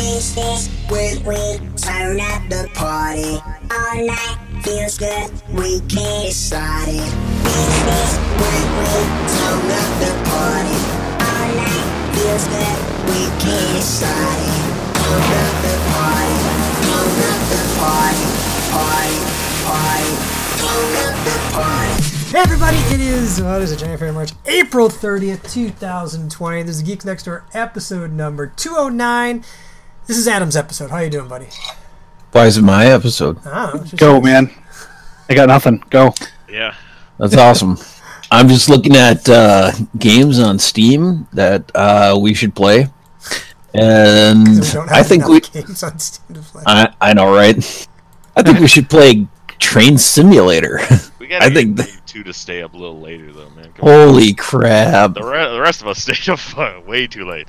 this when we turn up the party. All night feels good, we can't decide it. This when we turn up the party. All night feels good, we can't decide it. Turn up the party, turn up the party, party, party, turn up the party. Hey everybody, it is, what is it, January, February, March, April 30th, 2020. This is Geeks Next Door, episode number 209. This is Adam's episode. How you doing, buddy? Why is it my episode? Go, man. I got nothing. Go. Yeah. That's awesome. I'm just looking at games on Steam that we should play. And We don't have I think we... games on Steam to play. I know, right? I think we should play Train Simulator. We gotta get you two to stay up a little later, though, man. Come on. Holy crap. The rest of us stayed up way too late.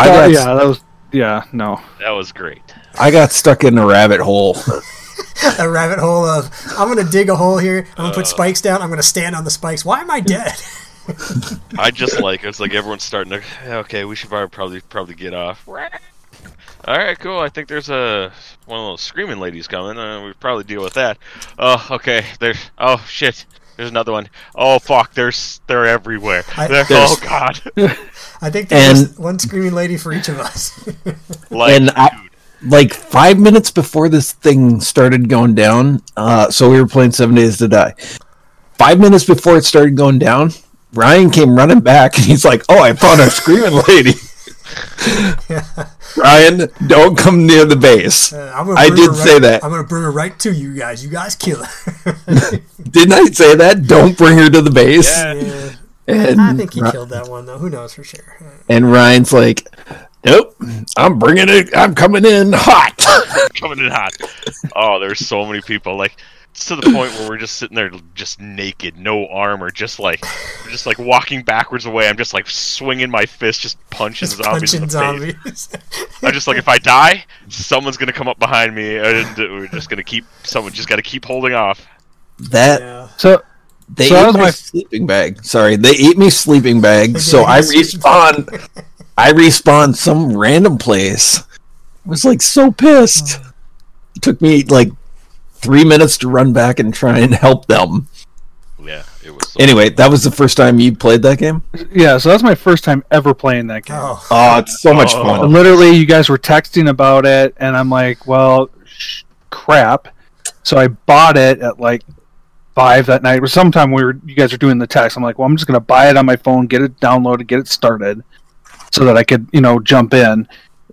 That was great. I got stuck in a rabbit hole. A rabbit hole of, I'm going to dig a hole here, I'm going to put spikes down, I'm going to stand on the spikes. Why am I dead? I just it's like everyone's starting to, okay, we should probably get off. Alright, cool. I think there's one of those screaming ladies coming. We probably deal with that. Oh, okay. Oh, shit. There's another one. Oh, fuck. They're everywhere. Oh, God. I think there's one screaming lady for each of us. Like 5 minutes before this thing started going down, so we were playing 7 Days to Die. 5 minutes before it started going down, Ryan came running back, and he's like, "Oh, I found a screaming lady." Yeah. Ryan, don't come near the base. I did say that. I'm going to bring her right to you guys. You guys kill her. Didn't I say that? Don't bring her to the base. Yeah. And I think he killed that one, though. Who knows for sure. And Ryan's like, "Nope, I'm bringing it. I'm coming in hot." Coming in hot. Oh, there's so many people. Like, it's to the point where we're just sitting there, just naked, no armor, just like walking backwards away. I'm just like swinging my fist, just punching zombies in the face. I'm just like, if I die, someone's gonna come up behind me, and we're just gonna someone got to keep holding off. So they ate my sleeping bag. Sorry, they ate me sleeping bag. So I respawned. I respawned some random place. I was like so pissed. It took me like 3 minutes to run back and try and help them. Yeah, it was. Anyway, that was the first time you played that game? Yeah, so that's my first time ever playing that game. Oh, it's so much fun. Literally, you guys were texting about it, and I'm like, well, crap. So I bought it at like 5 that night, or sometime you guys were doing the text. I'm like, well, I'm just going to buy it on my phone, get it downloaded, get it started, so that I could, jump in.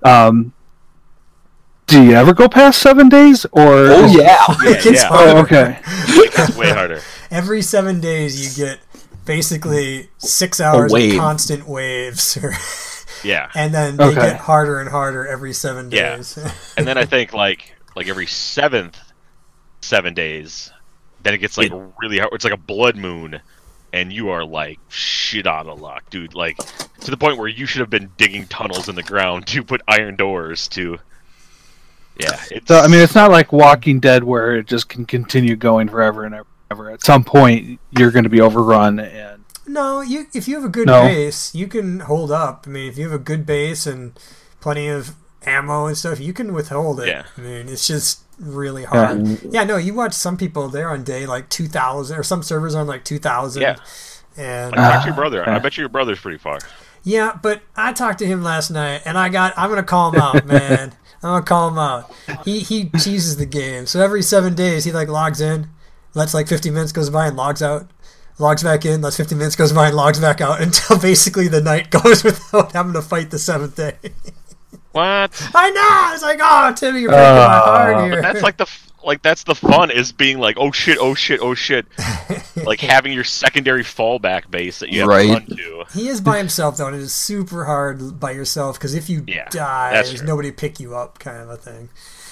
Do you ever go past 7 days? Or It gets harder. Oh, okay. It gets way harder. Every 7 days, you get basically 6 hours of constant waves. Yeah. And then they get harder and harder every 7 days. Yeah. And then I think like every 7 days, then it gets like really hard. It's like a blood moon, and you are like shit out of luck, dude. Like to the point where you should have been digging tunnels in the ground to put iron doors to. Yeah. It's not like Walking Dead where it just can continue going forever and ever. At some point, you're going to be overrun. And no, if you have a good base, you can hold up. I mean, if you have a good base and plenty of ammo and stuff, you can withhold it. Yeah. I mean, it's just really hard. Yeah, no, you watch some people, they're on day like 2,000, or some servers on like 2,000. Yeah. And talk to your brother. I bet your brother's pretty far. Yeah, but I talked to him last night, and I'm going to call him out, man. I'm going to call him out. He cheeses the game. So every 7 days, he like logs in, lets like 50 minutes goes by and logs out, logs back in, lets 50 minutes goes by and logs back out until basically the night goes without having to fight the 7th day. What? I know! It's like, oh, Timmy, you're breaking my heart here. But that's that's the fun, is being like, oh shit. Like having your secondary fallback base that you have to run to. He is by himself, though, and it is super hard by yourself, because if you die, there's nobody to pick you up, kind of a thing.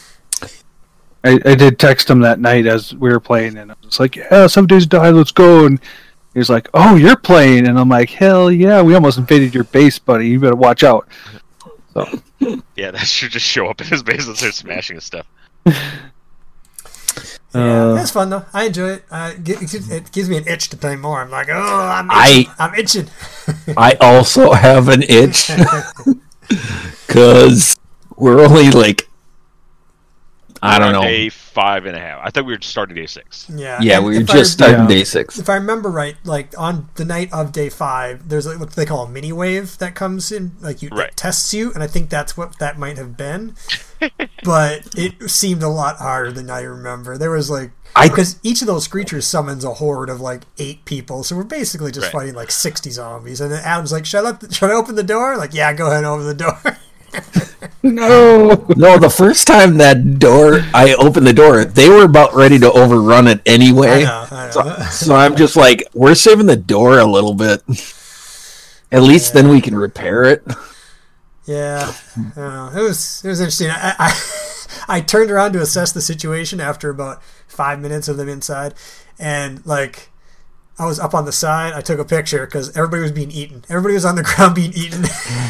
I did text him that night as we were playing, and I was like, yeah, 7 days to die, let's go. And he was like, oh, you're playing? And I'm like, hell yeah, we almost invaded your base, buddy. You better watch out. So. Yeah, that should just show up in his base and start smashing his stuff. Yeah, it's fun though. I enjoy it. It gives me an itch to play more. I'm like, oh, I'm itching. I also have an itch because we're only like, I don't know. Day 5.5. I thought we were starting day 6. Yeah, we were just starting day 6. If I remember right, like on the night of day 5, there's like what they call a mini wave that comes in, like that tests you, and I think that's what that might have been. But it seemed a lot harder than I remember. There was like, because each of those creatures summons a horde of like 8 people, so we're basically just fighting like 60 zombies. And then Adam's like, should I open the door? Like, yeah, go ahead and open the door. No, the first time I opened the door, they were about ready to overrun it anyway. I know. So I'm just like, we're saving the door a little bit. At least then we can repair it. Yeah, I don't know. It was interesting. I turned around to assess the situation after about 5 minutes of them inside, and like I was up on the side. I took a picture because everybody was being eaten. Everybody was on the ground being eaten.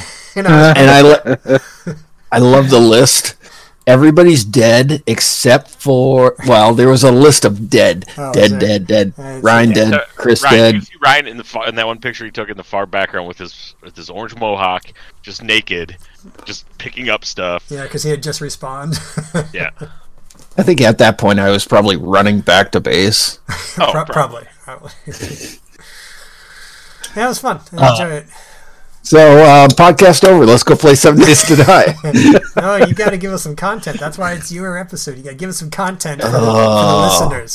I love the list. Everybody's dead except for, well, there was a list of dead. Dead. Ryan dead. Chris dead. You see Ryan in that one picture he took in the far background with his orange mohawk, just naked, just picking up stuff. Yeah, because he had just respawned. Yeah. I think at that point I was probably running back to base. Probably. Yeah, it was fun. I enjoyed it. So, podcast over. Let's go play 7 Days to Die. No, you got to give us some content. That's why it's your episode. You got to give us some content for the listeners.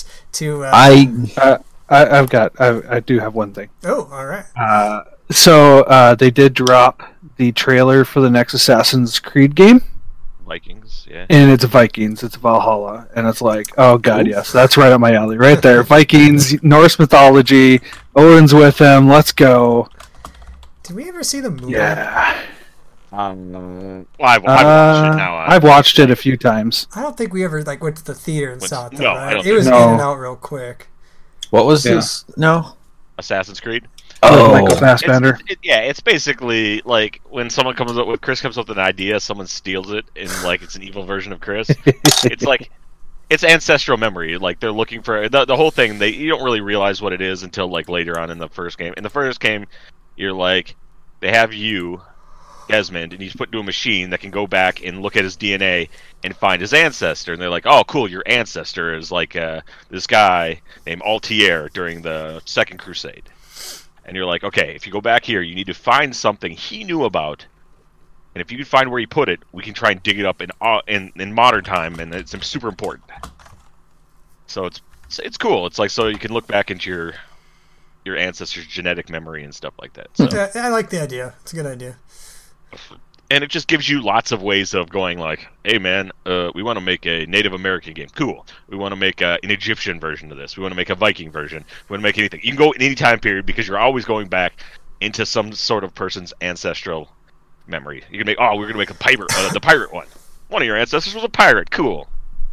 I do have one thing. Oh, all right. So they did drop the trailer for the next Assassin's Creed game. Vikings, yeah. And it's Vikings. It's Valhalla, and it's like, oh god, yes, that's right up my alley, right there. Vikings, Norse mythology. Odin's with them. Let's go. Did we ever see the movie? Yeah. Well, I've watched it now. I've watched it a few times. I don't think we ever went to the theater and saw it. Though, no, right? I don't It was in think so. and out real quick. What was this? No. Assassin's Creed. Oh, Michael Fassbender. It's basically like when Chris comes up with an idea, someone steals it, and like it's an evil version of Chris. It's like it's ancestral memory. Like they're looking for the whole thing. You don't really realize what it is until like later on in the first game. In the first game, you're like, they have you, Desmond, and he's put into a machine that can go back and look at his DNA and find his ancestor. And they're like, oh, cool, your ancestor is like this guy named Altair during the Second Crusade. And you're like, okay, if you go back here, you need to find something he knew about. And if you can find where he put it, we can try and dig it up in modern time, and it's super important. So it's cool. It's like, so you can look back into your ancestors' genetic memory and stuff like that. So. Yeah, I like the idea. It's a good idea. And it just gives you lots of ways of going like, hey man, we want to make a Native American game. Cool. We want to make an Egyptian version of this. We want to make a Viking version. We want to make anything. You can go in any time period because you're always going back into some sort of person's ancestral memory. You can make, we're going to make a pirate, the pirate one. One of your ancestors was a pirate. Cool.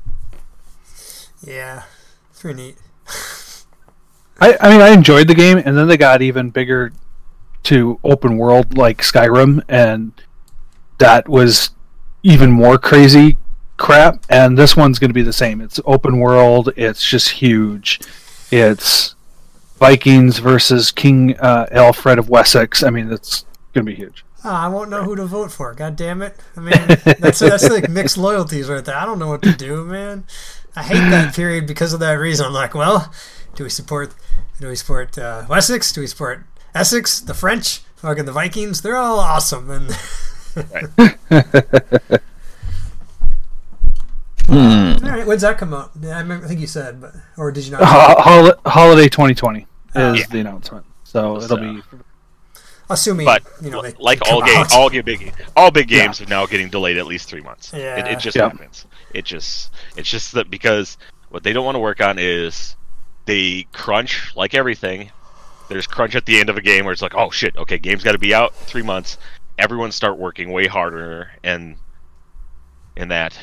Yeah, it's pretty neat. I mean, I enjoyed the game, and then they got even bigger to open world like Skyrim, and that was even more crazy crap. And this one's going to be the same. It's open world. It's just huge. It's Vikings versus King Alfred of Wessex. I mean, it's going to be huge. Oh, I won't know who to vote for. God damn it! I mean, that's like mixed loyalties right there. I don't know what to do, man. I hate that period because of that reason. I'm like, well, do we support Wessex? Do we support Essex? The French? Fucking the Vikings? They're all awesome. And all right, when's that come out? Yeah, I think you said, but or did you not? Holiday 2020 is the announcement, so it'll be. Assuming, but they all big games are now getting delayed at least 3 months. Yeah. It just happens. It's just that because what they don't want to work on is they crunch like everything. There's crunch at the end of a game where it's like, oh shit, okay, game's got to be out 3 months. Everyone start working way harder and that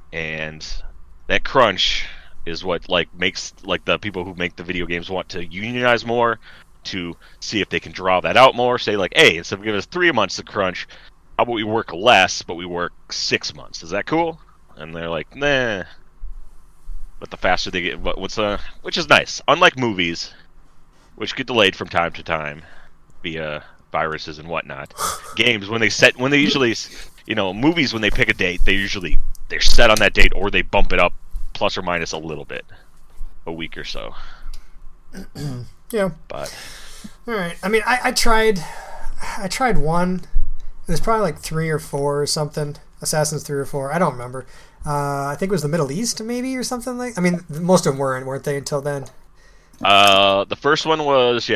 crunch is what like makes like the people who make the video games want to unionize more, to see if they can draw that out more. Say like, hey, instead of giving us 3 months to crunch, how about we work less, but we work 6 months? Is that cool? And they're like, nah. But the faster they get, which is nice. Unlike movies, which get delayed from time to time via viruses and whatnot, games when they usually movies when they pick a date, they're set on that date, or they bump it up plus or minus a little bit, a week or so. Yeah. But all right. I mean, I tried one. It was probably like 3 or 4 or something. Assassin's 3 or 4. I don't remember. I think it was the Middle East maybe or something like. I mean, most of them weren't they until then? The first one was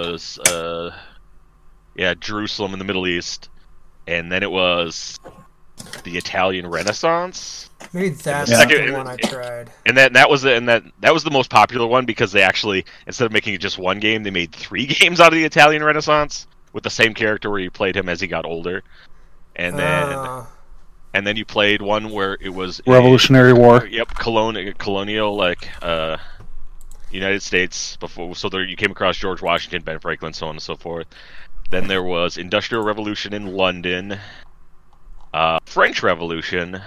Jerusalem in the Middle East, and then it was the Italian Renaissance. Maybe that's the one I tried. And that was the most popular one because they actually, instead of making it just one game, they made 3 games out of the Italian Renaissance with the same character where you played him as he got older, and then you played one where it was Revolutionary War. Yep, colonial United States before. So there you came across George Washington, Ben Franklin, so on and so forth. Then there was Industrial Revolution in London, French Revolution,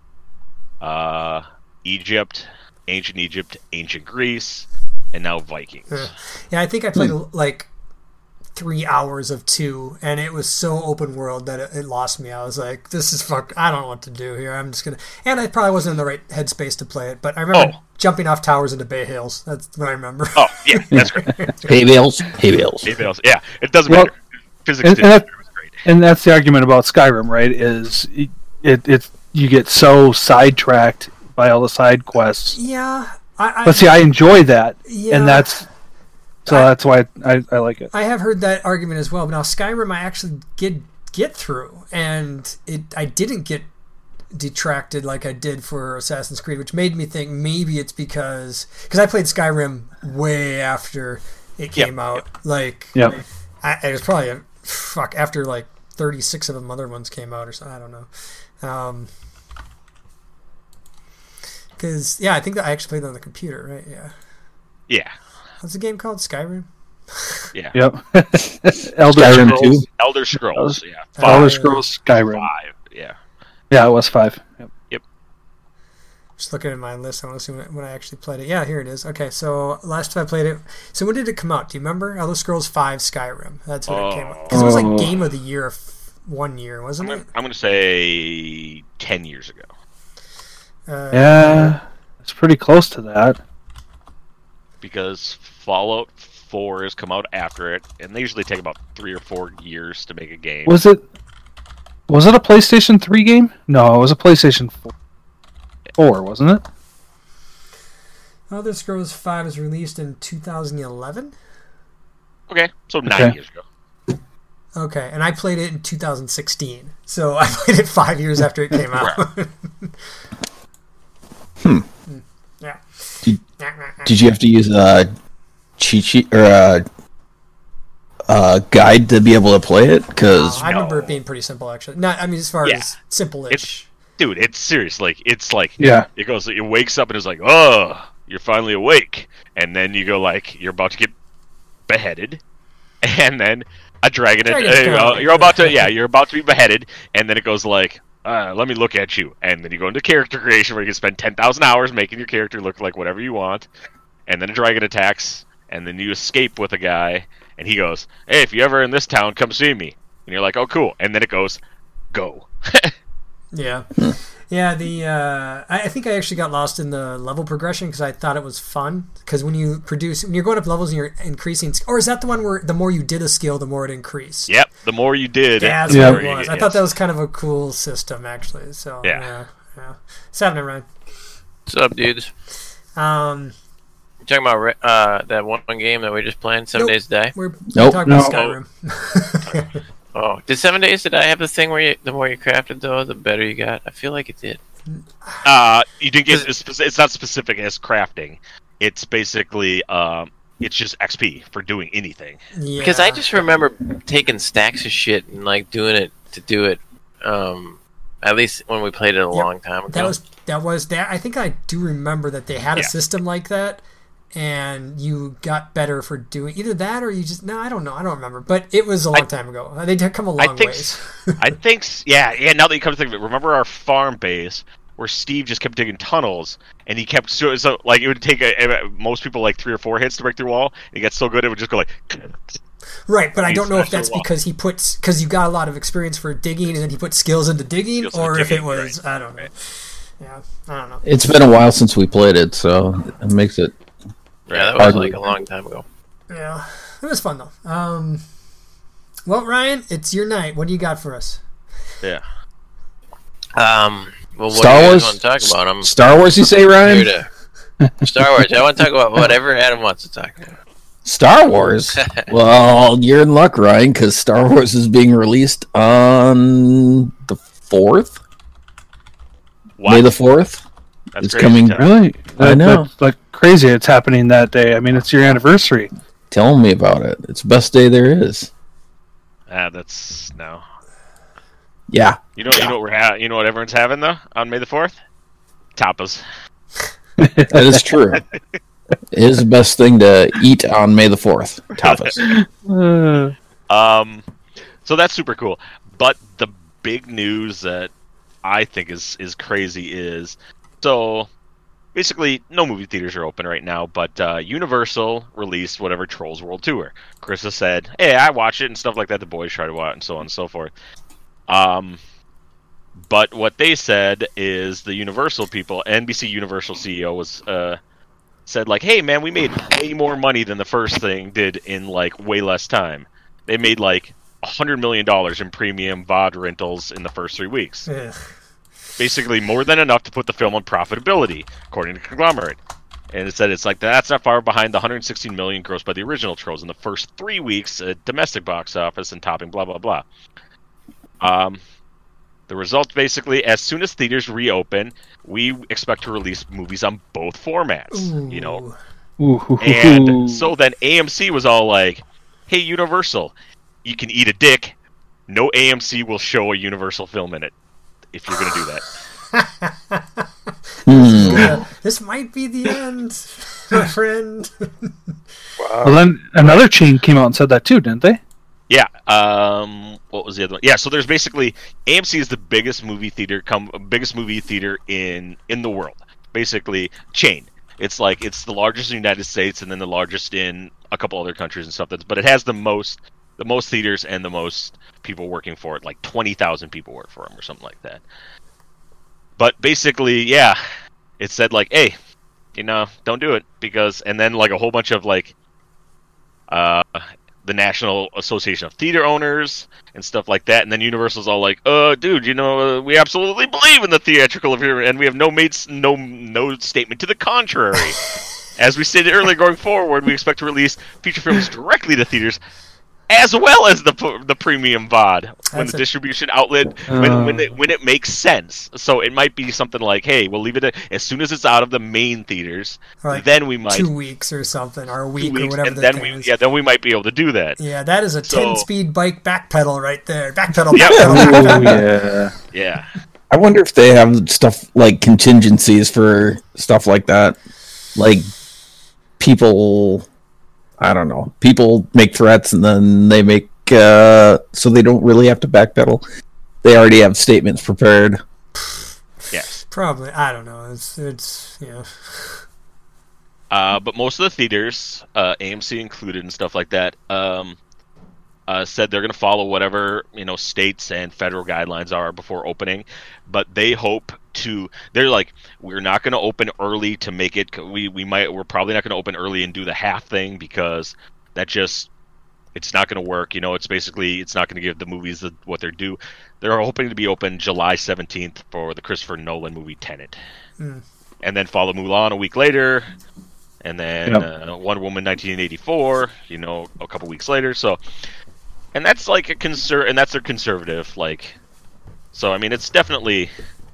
Egypt, ancient Greece, and now Vikings. Yeah, I think I played like 3 hours of 2, and it was so open world that it lost me. I was like, this is I don't know what to do here. I'm just gonna. And I probably wasn't in the right headspace to play it, but I remember jumping off towers into Bay Hills. That's what I remember. Oh yeah, that's great. Hay bales. Yeah, it doesn't matter. Physics did it was great. And that's the argument about Skyrim, right? Is it you get so sidetracked by all the side quests. Yeah, but see, I enjoy that, and that's why I like it. I have heard that argument as well. But now Skyrim, I actually get through, and I didn't get detracted like I did for Assassin's Creed, which made me think maybe it's because I played Skyrim way after it came out. Like, it was probably after like 36 of the other ones came out or something. I don't know. Because I think that I actually played that on the computer, right? Yeah. What's the game called? Skyrim? Yeah. Yep. Elder Scrolls. Yeah. Elder Scrolls Skyrim. 5. Yeah. Yeah, it was 5. Yep. Just looking at my list, I want to see when I actually played it. Yeah, here it is. Okay, so last time I played it. So when did it come out? Do you remember? Elder Scrolls 5 Skyrim. That's when it came out. Because it was like Game of the Year one year, wasn't it? I'm going to say 10 years ago. Yeah, it's pretty close to that. Because Fallout 4 has come out after it, and they usually take about 3 or 4 years to make a game. Was it a PlayStation 3 game? No, it was a PlayStation 4, wasn't it? Elder Scrolls 5 was released in 2011? Okay, so 9 years ago. Okay, and I played it in 2016, so I played it 5 years after it came out. Yeah. Did you have to use a cheat sheet or a guide to be able to play it? Because I remember it being pretty simple, actually. Not, I mean, as far as simple-ish. It's serious. Like it goes. It wakes up and it's like, oh, you're finally awake, and then you go like you're about to get beheaded, and then a dragon. You're about to be beheaded, and then it goes like. Let me look at you. And then you go into character creation where you can spend 10,000 hours making your character look like whatever you want. And then a dragon attacks. And then you escape with a guy. And he goes, hey, if you're ever in this town, come see me. And you're like, oh, cool. And then it goes, go. Yeah. Yeah, I think I actually got lost in the level progression because I thought it was fun. Because when you're going up levels and you're increasing, or is that the one where the more you did a skill, the more it increased? Yep, the more you did. That's what it was. I thought that was kind of a cool system, actually. So yeah. What's happening, Ryan? What's up, dudes? You talking about that one game that we just played, 7 Days to Die? We're talking about Skyrim. Oh, did 7 Days to Die have the thing where the more you crafted, though, the better you got? I feel like it did. You didn't get. It's not specific as crafting. It's basically it's just XP for doing anything. Yeah. Because I just remember taking stacks of shit and like doing it to do it. At least when we played it a long time ago. That was. I think I do remember that they had a system like that. And you got better for doing either that or you just... No, I don't know. I don't remember. But it was a long time ago. They did come a long ways. I think... Yeah, now that you come to think of it, remember our farm base where Steve just kept digging tunnels and he kept... So like, it would take most people like 3 or 4 hits to break through a wall. And he got so good, it would just go like... Right, but I don't know if that's Well, because because you got a lot of experience for digging and then he put skills into digging, Skills into or if it digging, was, right. I don't know. Yeah, I don't know. It's been a while since we played it, so it makes it. Yeah, that was like a long time ago. Yeah, it was fun though. Well, Ryan, it's your night. What do you got for us? Yeah. Well, what Star do you Wars. guys want to talk about? I'm Star Wars, you say, Ryan? here to Star Wars. I want to talk about whatever Adam wants to talk about. Star Wars. Well, you're in luck, Ryan, because Star Wars is being released on the 4th. What? May the 4th. That's It's crazy, coming. Tom. Really? I know. That's like crazy. It's happening that day. I mean, it's your anniversary. Tell me about it. It's the best day there is. That's no. Yeah. You know what you know what everyone's having though on May the 4th? Tapas. That is true. It is the best thing to eat on May the 4th. Tapas. So that's super cool. But the big news that I think is crazy is, so basically no movie theaters are open right now, but Universal released whatever Trolls World Tour. Chris has said, hey, I watch it and stuff like that. The boys try to watch it and so on and so forth. But what they said is the Universal people, NBC Universal CEO was said like, hey man, we made way more money than the first thing did in like way less time. They made like $100 million in premium VOD rentals in the first 3 weeks. Ugh. Basically more than enough to put the film on profitability, according to Conglomerate. And it said it's like that's not far behind the $116 million grossed by the original Trolls in the first 3 weeks at domestic box office and topping blah blah blah. The results basically, as soon as theaters reopen, we expect to release movies on both formats. Ooh. You know, Ooh. and so then AMC was all like, "Hey, Universal, you can eat a dick. No AMC will show a Universal film in it if you're gonna do that." Yeah, this might be the end, my friend. Well, then another chain came out and said that too, didn't they? Yeah. What was the other one? Yeah. So there's basically AMC is the biggest movie theater in the world. Basically, chain. It's like it's the largest in the United States and then the largest in a couple other countries and stuff. But it has the most theaters and the most people working for it. Like 20,000 people work for them or something like that. But basically, yeah, it said like, hey, don't do it because, and then like a whole bunch of like, the National Association of Theater Owners and stuff like that, and then Universal's all like, dude, we absolutely believe in the theatrical appearance, and we have no statement to the contrary. As we stated earlier, going forward, we expect to release feature films directly to theaters, as well as the premium VOD when the distribution outlet when it makes sense. So it might be something like, hey, we'll leave it as soon as it's out of the main theaters. Like then we might 2 weeks or something, or a week or whatever. and then we might be able to do that. Yeah, that is a So- 10-speed bike backpedal right there. Backpedal. Yep. Backpedal. Oh yeah. Yeah. I wonder if they have stuff like contingencies for stuff like that. Like people, I don't know. People make threats and then they make so they don't really have to backpedal. They already have statements prepared. Yes. Probably. I don't know. It's yeah. But most of the theaters, AMC included and stuff like that, said they're going to follow whatever states and federal guidelines are before opening. But they hope to. They're like, we're not going to open early to make it. We're probably not going to open early and do the half thing because that just. It's not going to work. It's basically it's not going to give the movies what they're due. They're hoping to be open July 17th for the Christopher Nolan movie Tenet, and then follow Mulan a week later. And then Wonder Woman 1984, a couple weeks later. So, and that's like and that's their conservative, like. So I mean, it's definitely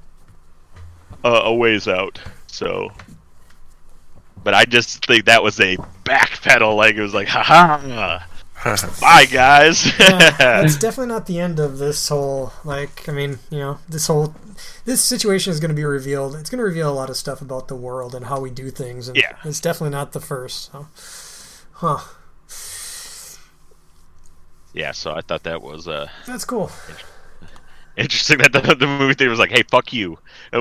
a ways out. So, but I just think that was a backpedal. Like it was like, haha, bye guys. Yeah, it's definitely not the end of this whole. Like, I mean, this situation is going to be revealed. It's going to reveal a lot of stuff about the world and how we do things. And Yeah. It's definitely not the first. So. Huh. Yeah, so I thought that was That's cool. interesting that the movie theater was like, hey, fuck you.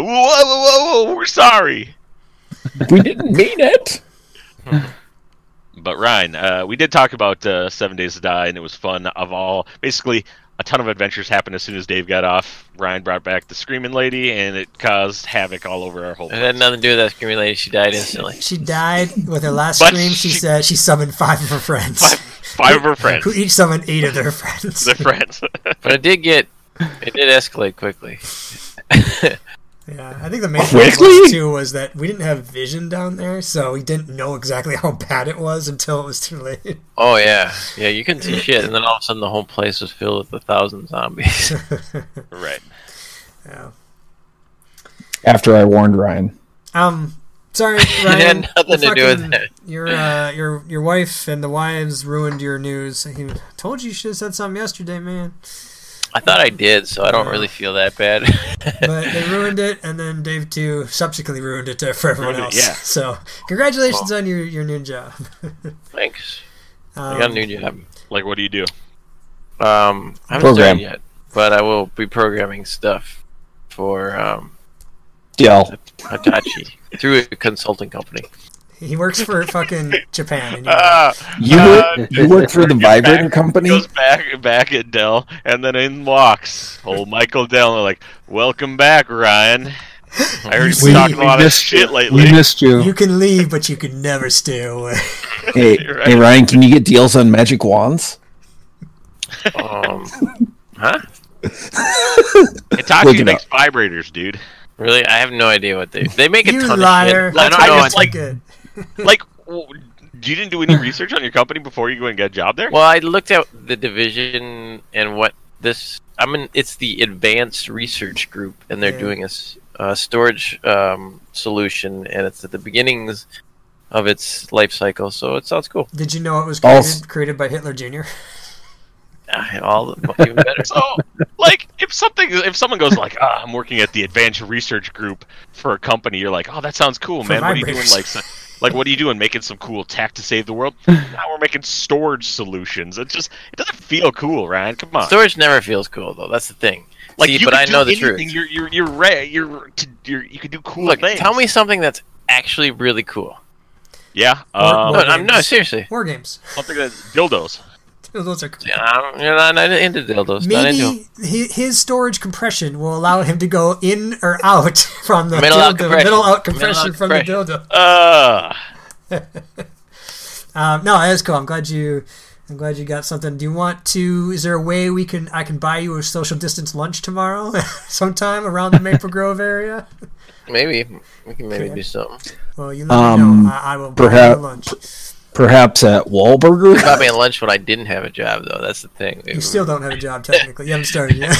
Whoa, we're sorry. We didn't mean it. But Ryan, we did talk about 7 Days to Die, and it was fun. Basically, a ton of adventures happened as soon as Dave got off. Ryan brought back the Screaming Lady, and it caused havoc all over our whole place. It had nothing to do with that Screaming Lady. She died instantly. She died with her last But scream. She said she summoned 5 of her friends. Five of her friends. Who each summoned 8 of their friends. Their friends. But it did escalate quickly. Yeah, I think the main problem too was that we didn't have vision down there, so we didn't know exactly how bad it was until it was too late. Oh yeah, you couldn't see shit, and then all of a sudden the whole place was filled with 1,000 zombies. Right. Yeah. After I warned Ryan. Sorry, Ryan. It had nothing to do with that. Your wife and the wives ruined your news. I told you should have said something yesterday, man. I thought I did, so I don't really feel that bad. But they ruined it, and then Dave too subsequently ruined it for everyone else. Yeah. So congratulations on your new job. Thanks. I got a new job. Like, what do you do? I haven't started yet, but I will be programming stuff for Dell. Hitachi through a consulting company. He works for fucking Japan. And You work for the vibrator company? Goes back at Dell, and then in walks old Michael Dell. And they're like, "Welcome back, Ryan. I heard you've been talking a lot of shit lately. We missed you. You can leave, but you can never stay away." Hey, Right. hey, Ryan, can you get deals on magic wands? Huh? Hitachi makes vibrators, dude. Really? I have no idea what they make a You ton liar. of shit. I don't I know. just like you didn't do any research on your company before you go and get a job there? Well, I looked at the division and what this. It's the Advanced Research Group, and they're doing a storage solution, and it's at the beginnings of its life cycle. So it sounds cool. Did you know it was created by Hitler Jr.? Even better. So, like, if someone goes like, I'm working at the Advanced Research Group for a company, you're like, oh, that sounds cool, man. What are you doing? Like, what are you doing? Making some cool tech to save the world? Now we're making storage solutions. It doesn't feel cool, Ryan. Come on. Storage never feels cool, though. That's the thing. Like, see, but I know the truth. You could do cool things. Tell me something that's actually really cool. Yeah. No, seriously. War games. Something that's dildos. Those are cool. You're not into dildos. Maybe his storage compression will allow him to go in or out from the middle out compression from the dildo. No, that's cool. I'm glad you got something. Do you want to? Is there a way I can buy you a social distance lunch tomorrow, sometime around the Maple Grove area? Maybe we can do something. Well, you let me know. I will buy you a lunch. Perhaps at Wahlburger? You got me a lunch when I didn't have a job, though. That's the thing. You still don't have a job, technically. You haven't started yet.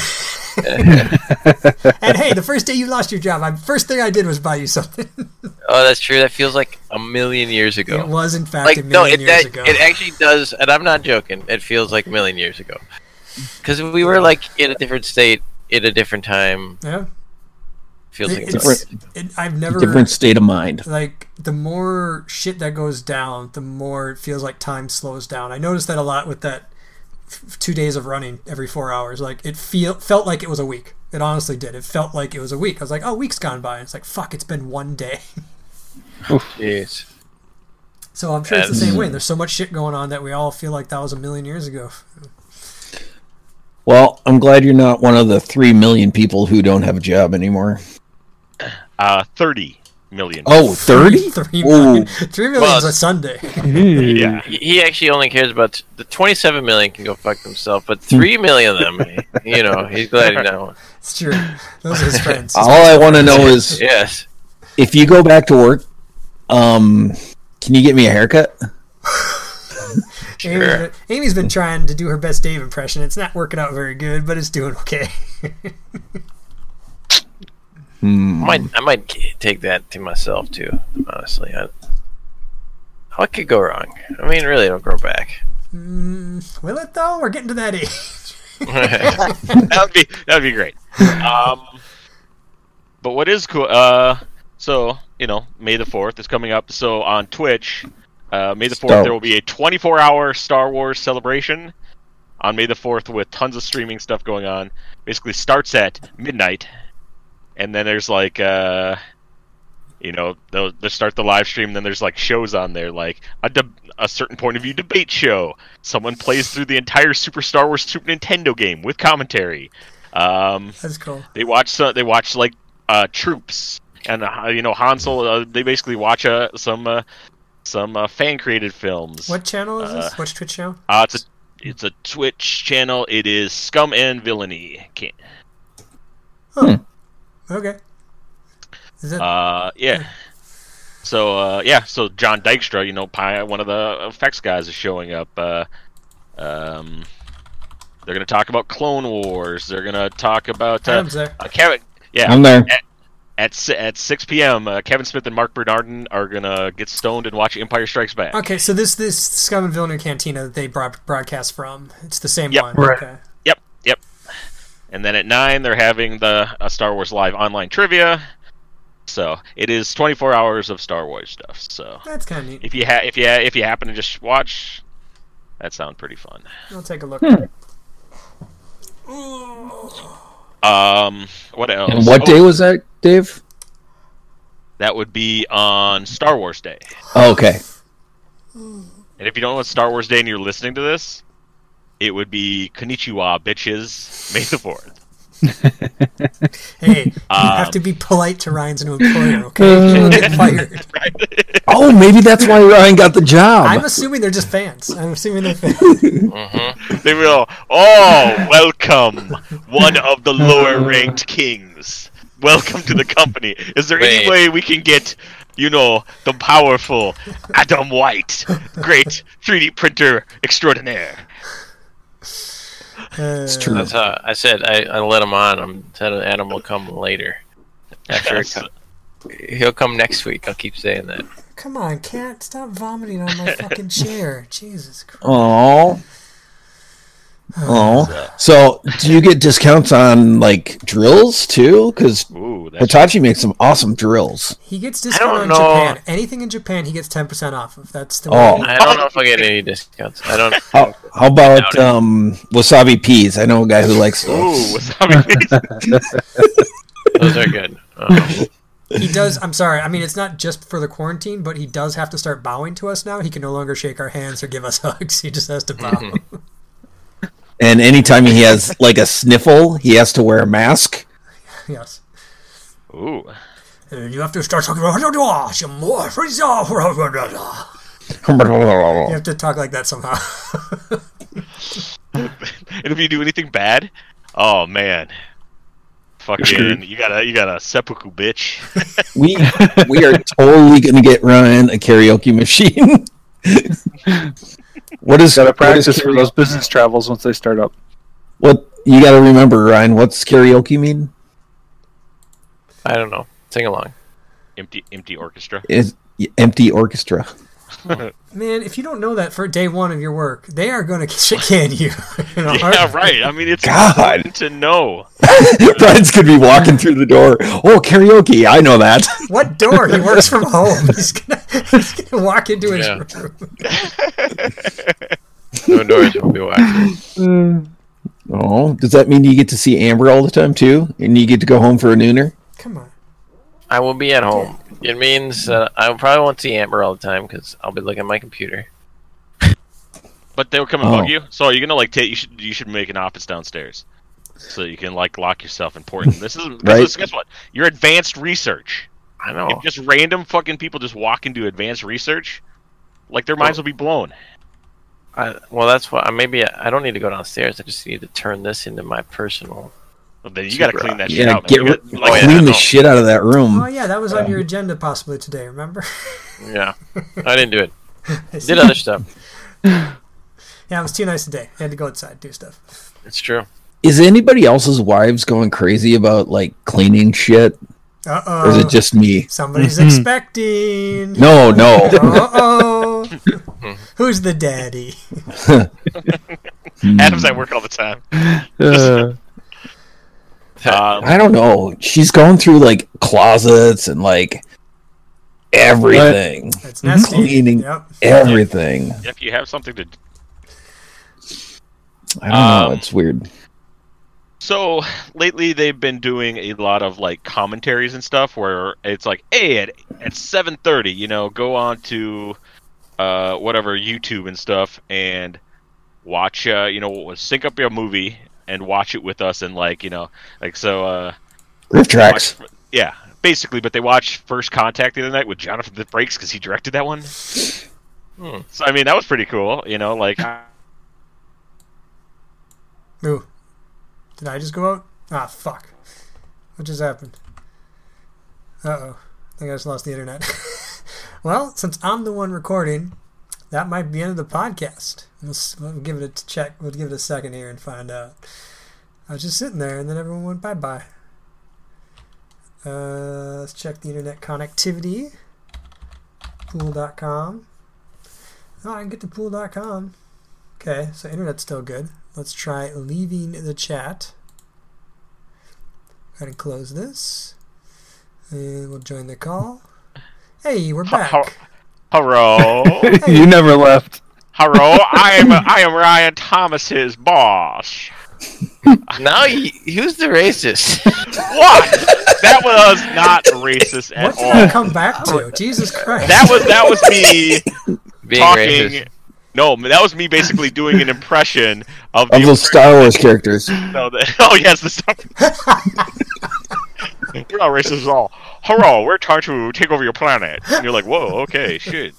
And hey, the first day you lost your job, first thing I did was buy you something. Oh, that's true. That feels like a million years ago. It was, in fact, a million years ago. It actually does, and I'm not joking. It feels like a million years ago. Because we were, like, in a different state, at a different time. Yeah. Feels like different state of mind. Like, the more shit that goes down, the more it feels like time slows down. I noticed that a lot with that 2 days of running every 4 hours. Like, it felt like it was a week. It honestly did. It felt like it was a week. I was like, oh, week's gone by. It's like, fuck, it's been 1 day. Jeez. So I'm sure it's the same way. There's so much shit going on that we all feel like that was a million years ago. Well, I'm glad you're not one of the 3 million people who don't have a job anymore. 30 million. Oh, 30? 3 million. 3 million is a Sunday. Yeah. He actually only cares about the 27 million can go fuck themselves, but 3 million of them, he's glad he know. It's true. Those are his friends. All I want to know is, yes, if you go back to work, can you get me a haircut? Sure. Amy's been trying to do her best Dave impression. It's not working out very good, but it's doing okay. I might take that to myself too. Honestly, what could go wrong? I mean, really, it'll grow back. Will it though? We're getting to that age. that would be great. But what is cool? So May the 4th is coming up. So on Twitch, May the 4th, there will be a 24-hour Star Wars celebration on May the 4th with tons of streaming stuff going on. Basically, starts at midnight. And then there's like they'll start the live stream. Then there's like shows on there, like a certain point of view debate show. Someone plays through the entire Super Star Wars Super Nintendo game with commentary. That's cool. They watch like Troops and Han Solo. They basically watch some fan created films. What channel is this? Which Twitch channel? It's a Twitch channel. It is Scum and Villainy. Okay. Is it? Yeah. So so John Dykstra, one of the effects guys, is showing up. They're gonna talk about Clone Wars. They're gonna talk about Adam's there. Kevin. Yeah, I'm there. At 6 p.m., Kevin Smith and Mark Bernardin are gonna get stoned and watch Empire Strikes Back. Okay, so this Scum and Villainy Cantina that they broadcast from, it's the same Yep. one. Right. Okay. Yep. And then at 9, they're having the Star Wars Live online trivia. So it is 24 hours of Star Wars stuff. So That's kind of neat. if you happen to just watch, that sounds pretty fun. I'll take a look. What else? And what day was that, Dave? That would be on Star Wars Day. Oh, okay. And if you don't know what Star Wars Day and you're listening to this, it would be Konnichiwa, bitches, May the 4th. Hey, you have to be polite to Ryan's new employer, okay? He'll get fired. Oh, maybe that's why Ryan got the job. I'm assuming they're just fans. I'm assuming they're fans. They will, welcome, one of the lower ranked kings. Welcome to the company. Is there any way we can get, the powerful Adam White, great 3D printer extraordinaire? It's true. That's how I said. I let him on. I said Adam will come later. He'll come next week. I'll keep saying that. Come on, cat. Stop vomiting on my fucking chair. Jesus Christ. Oh. So, do you get discounts on like drills too? Because Hitachi makes some awesome drills. He gets discount on Japan. Anything in Japan, he gets 10% off of. That's the way. I don't know if I get any discounts. I don't. How about wasabi peas? I know a guy who likes those. Ooh, wasabi peas. Those are good. He does. I'm sorry. I mean, it's not just for the quarantine, but he does have to start bowing to us now. He can no longer shake our hands or give us hugs. He just has to bow. And anytime he has like a sniffle, he has to wear a mask. Yes. Ooh. And you have to start talking about. You have to talk like that somehow. And if you do anything bad, oh man, fucking, you got a seppuku, bitch. We are totally gonna get Ryan a karaoke machine. What is gotta practice for those business travels once they start up? What you got to remember, Ryan? What's karaoke mean? I don't know. Sing along. Empty orchestra. Is empty orchestra. Man, if you don't know that for day one of your work, they are going to shit can you. Yeah, right. I mean, it's God. important to know. Ryan's gonna be walking through the door. Oh, karaoke! I know that. What door? He works from home. He's gonna walk into his room. No doors will be walking. Oh, does that mean you get to see Amber all the time too, and you get to go home for a nooner? Come on. I will be at home. It means I probably won't see Amber all the time because I'll be looking at my computer. But they'll come and bug you. So you're gonna you should make an office downstairs, so you can lock yourself in. Important. This is guess what? You're advanced research. I know. If just random fucking people just walk into advanced research, their minds will be blown. Well, that's why maybe I don't need to go downstairs. I just need to turn this into my personal. Well, then you gotta clean that shit out. Clean the shit out of that room. Oh yeah, that was on your agenda possibly today. Remember? Yeah, I didn't do it. Did other stuff. Yeah, it was too nice today. I had to go outside and do stuff. It's true. Is anybody else's wives going crazy about cleaning shit? Uh-oh. Or is it just me? Somebody's expecting. No. Uh-oh. Who's the daddy? Adam's at work all the time. I don't know. She's going through closets and everything. That's nasty. Cleaning everything. If you have something to. I don't know. It's weird. So lately they've been doing a lot of commentaries and stuff where it's hey, at at 7:30, go on to whatever YouTube and stuff and watch. Sync up your movie and watch it with us, and Riff Tracks. Yeah, basically. But they watched First Contact the other night with Jonathan the Frakes because he directed that one. So that was pretty cool. Ooh. Did I just go out? Ah, fuck. What just happened? Uh-oh. I think I just lost the internet. Well, since I'm the one recording, that might be the end of the podcast. We'll give it a check. We'll give it a second here and find out. I was just sitting there, and then everyone went bye-bye. Let's check the internet connectivity. Pool.com. Oh, I can get to pool.com. Okay, so internet's still good. Let's try leaving the chat. Go ahead and close this. And we'll join the call. Hey, we're back. Hello. Hey. You never left. Hello. I am Ryan Thomas's boss. Now who's the racist? What? That was not racist at what did all. I come back to? Jesus Christ. That was me Being talking. racist. No, that was me basically doing an impression of Of those Star Wars characters. Yes, the Star. We're not racist at all. Hello, we're trying to take over your planet. And you're like, whoa, okay, shit.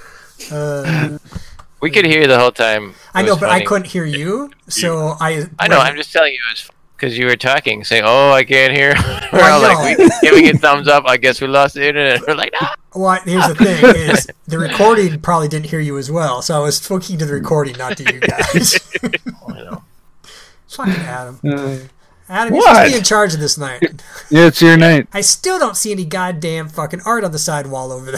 We could hear you the whole time. I know, but funny. I couldn't hear you, so I know. I'm just telling you, it's because you were talking, saying, "Oh, I can't hear." We're all like, we giving it thumbs up. I guess we lost the internet. We're like, "No." Well, here's the thing: is the recording probably didn't hear you as well, so I was talking to the recording, not to you guys. I know. Fucking Adam. Adam, you're What? supposed to be in charge of this night. Yeah, it's your night. I still don't see any goddamn fucking art on the sidewall over there.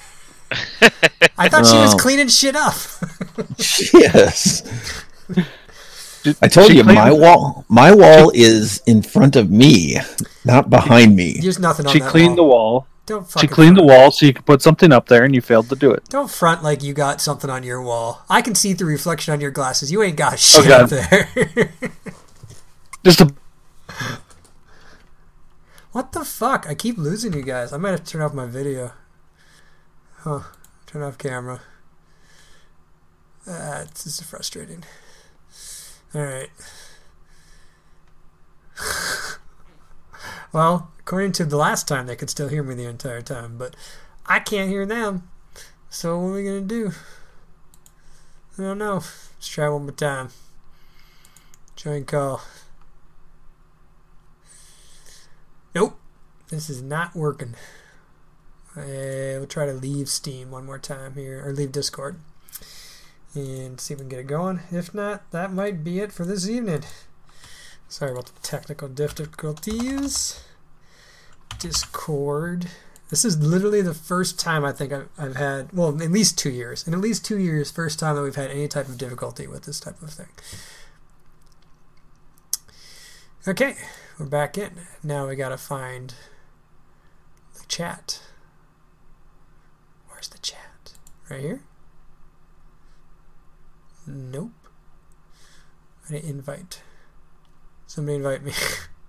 I thought she was Oh. cleaning shit up. Yes. I told She you, cleaned- my wall is in front of me, not behind me. There's nothing on She that cleaned the wall. wall. Don't She fucking cleaned the front. wall so you could put something up there, and you failed to do it. Don't front like you got something on your wall. I can see the reflection on your glasses. You ain't got shit God. up there. Just a What the fuck? I keep losing you guys. I might have to turn off my video. Huh. Turn off camera. This is frustrating. Alright. Well, according to the last time, they could still hear me the entire time, but I can't hear them. So what are we going to do? I don't know. Let's try one more time. Join call. Nope. This is not working. We'll try to leave Steam one more time here, or leave Discord, and see if we can get it going. If not, that might be it for this evening. Sorry about the technical difficulties. Discord. This is literally the first time I think I've had, well, in at least 2 years. In at least 2 years, first time that we've had any type of difficulty with this type of thing. Okay, we're back in. Now we gotta find the chat. Where's the chat? Right here? Nope. I need invite. Somebody invite me.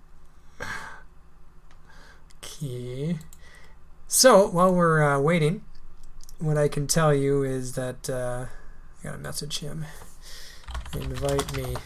Okay. So, while we're waiting, what I can tell you is that I gotta message him. Invite me.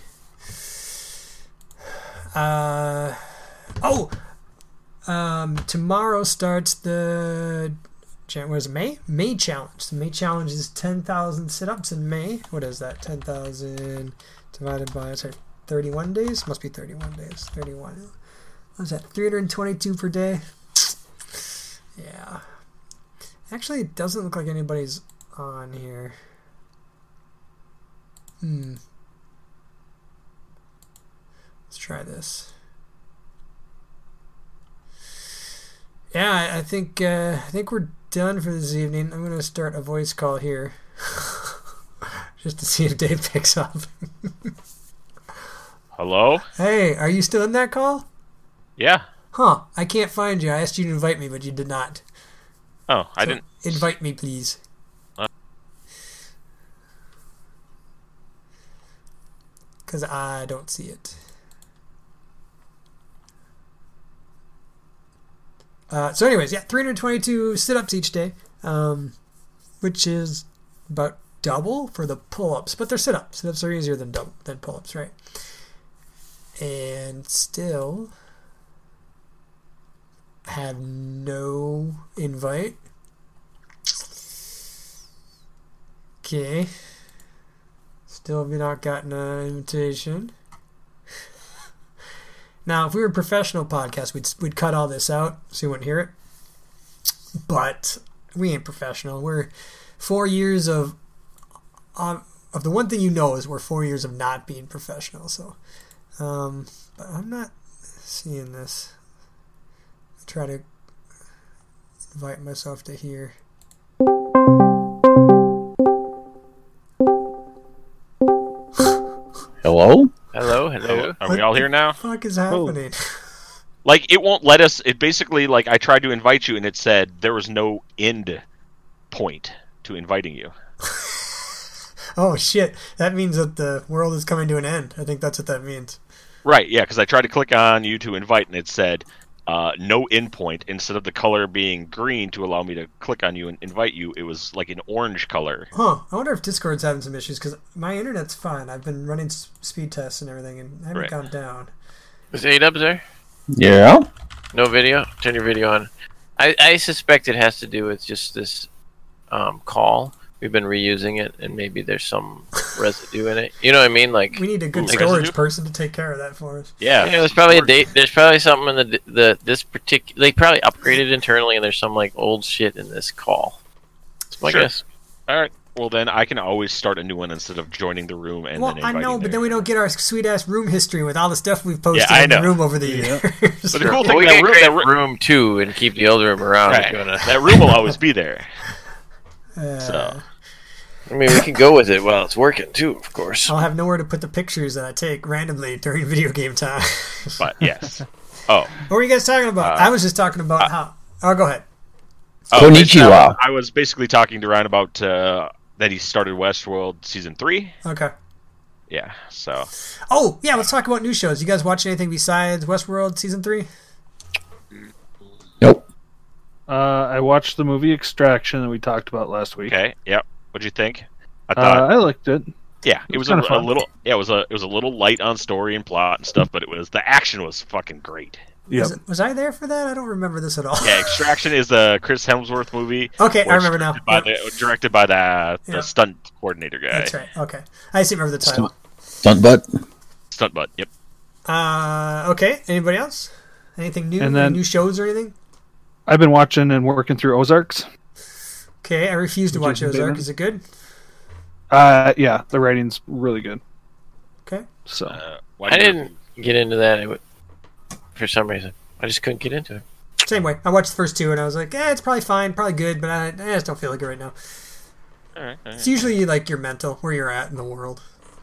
Tomorrow starts the what is it, May? May challenge. The May challenge is 10,000 sit-ups in May. What is that? 10,000 divided by 31 days? Must be 31 days. 31. What is that? 322 per day? Yeah. Actually, it doesn't look like anybody's on here. Let's try this. Yeah, I think we're done for this evening. I'm gonna start a voice call here, just to see if Dave picks up. Hello? Hey, are you still in that call? Yeah. Huh? I can't find you. I asked you to invite me, but you did not. Oh, I So, didn't. invite me, please. Because I don't see it. So anyways, yeah, 322 sit-ups each day, which is about double for the pull-ups, but they're sit-ups. Sit-ups are easier than pull-ups, right? And still had no invite. Okay. Still have not gotten an invitation. Now, if we were a professional podcast, we'd cut all this out so you wouldn't hear it. But we ain't professional. We're 4 years of the one thing you know is we're 4 years of not being professional. So, but I'm not seeing this. I try to invite myself to here. Hello? Hello. Are we all here now? What the fuck is happening? Like, it won't let us. It basically, like, I tried to invite you, and it said there was no end point to inviting you. Oh, shit. That means that the world is coming to an end. I think that's what that means. Right, yeah, because I tried to click on you to invite, and it said no end point. Instead of the color being green to allow me to click on you and invite you, it was like an orange color. Huh. I wonder if Discord's having some issues, because my internet's fine. I've been running speed tests and everything, and I haven't gone down. Is 8 there? Yeah. No video? Turn your video on. I suspect it has to do with just this call. We've been reusing it, and maybe there's some residue in it. You know what I mean? Like, we need a good like storage residue? person to take care of that for us. Yeah. there's probably a date. There's probably something in this particular. They probably upgraded internally, and there's some like old shit in this call. That's my Sure. guess. All right. Well, then I can always start a new one instead of joining the room and Well, then I inviting know, but there. then we don't get our sweet-ass room history with all the stuff we've posted Yeah, I in the know. room over the years. But the cool Well, thing we that can room, create room 2 and keep the old room around. right, If you wanna. that room will always be there. So I mean, we can go with it while it's working too, of course. I'll have nowhere to put the pictures that I take randomly during video game time. but yes. Oh. What were you guys talking about? I was just talking about how... Oh, go ahead. Konnichiwa. I was basically talking to Ryan about that he started Westworld season 3. Okay. Yeah. So. Oh, yeah, let's talk about new shows. You guys watch anything besides Westworld Season 3? Nope. I watched the movie Extraction that we talked about last week. Okay. Yep. What'd you think? I thought. I liked it. Yeah, it was a kinda fun. little. Yeah, it was a little light on story and plot and stuff, but the action was fucking great. Yep. Was I there for that? I don't remember this at all. Yeah, Extraction is a Chris Hemsworth movie. Okay, I where it's remember now. Directed by the Yep. stunt coordinator guy. That's right. Okay. I just remember the title. Stunt butt. Stunt butt. Yep. Okay. Anybody else? Anything new? And then- Any new shows or anything? I've been watching and working through Ozarks. Okay, I refuse to watch Jason Ozark. Bateman. Is it good? Yeah, the writing's really good. Okay. So Why I do you- didn't get into that for some reason. I just couldn't get into it. Same way. I watched the first two and I was like, it's probably fine, probably good, but I just don't feel like it right now. All right. It's usually like your mental, where you're at in the world.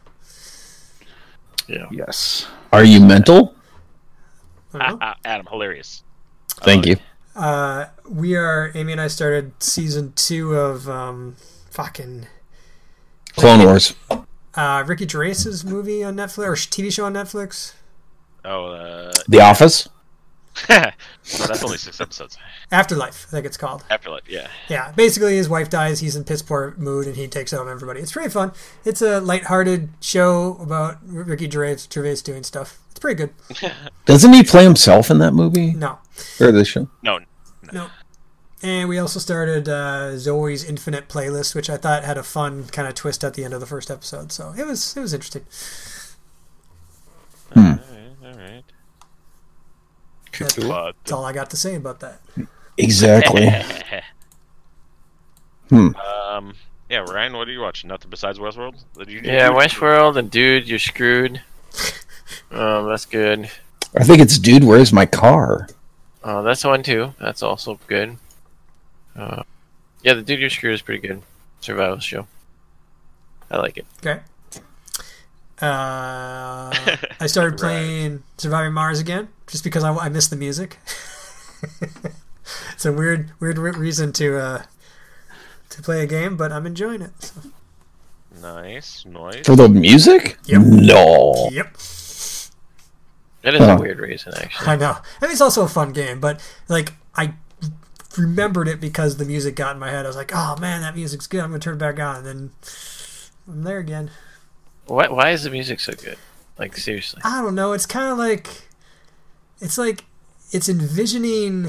Yeah. yes, Are you mental? I don't know. Adam, hilarious. Thank you. Amy and I started season 2 of fucking Clone Wars. Ricky Gervais's movie on Netflix, or TV show on Netflix. Oh, The Office. no, that's only 6 episodes. Afterlife, I think it's called. Afterlife, yeah. Yeah, basically his wife dies, he's in piss poor mood, and he takes it on everybody. It's pretty fun. It's a lighthearted show about Ricky Gervais doing stuff. It's pretty good. Doesn't he play himself in that movie? No. Or the show? No. And we also started Zoe's Infinite Playlist, which I thought had a fun kind of twist at the end of the first episode. So it was interesting. All right. That's all I got to say about that. Exactly. Yeah, Ryan, what are you watching? Nothing besides Westworld? Yeah, Westworld and Dude, You're Screwed. That's good. I think it's Dude, Where's My Car? Oh, that's one too. That's also good. Yeah, the Dude, You're Screwed is pretty good. Survival show. I like it. Okay. I started playing Surviving Mars again, just because I missed the music. It's a weird reason to play a game, but I'm enjoying it. So. Nice. For the music? Yep. No. Yep. It is a weird reason, actually. I know. I mean, it's also a fun game, but like I remembered it because the music got in my head. I was like, oh man, that music's good. I'm gonna turn it back on, and then I'm there again. Why is the music so good? Like, seriously. I don't know. It's kind of like it's envisioning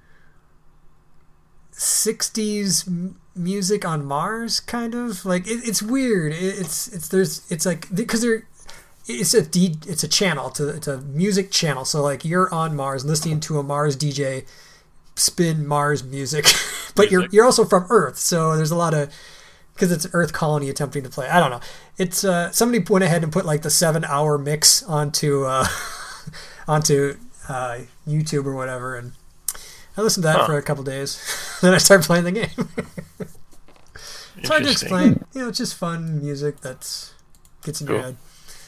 60s music on Mars, kind of like it's weird. It's like because it's a channel, it's a music channel. So like you're on Mars listening to a Mars DJ spin Mars music, but you're also from Earth, so there's a lot of, because it's an Earth colony attempting to play. I don't know. It's somebody went ahead and put like the 7-hour mix onto YouTube or whatever, and I listened to that for a couple days. Then I started playing the game. It's hard to explain. It's just fun music that gets in your head.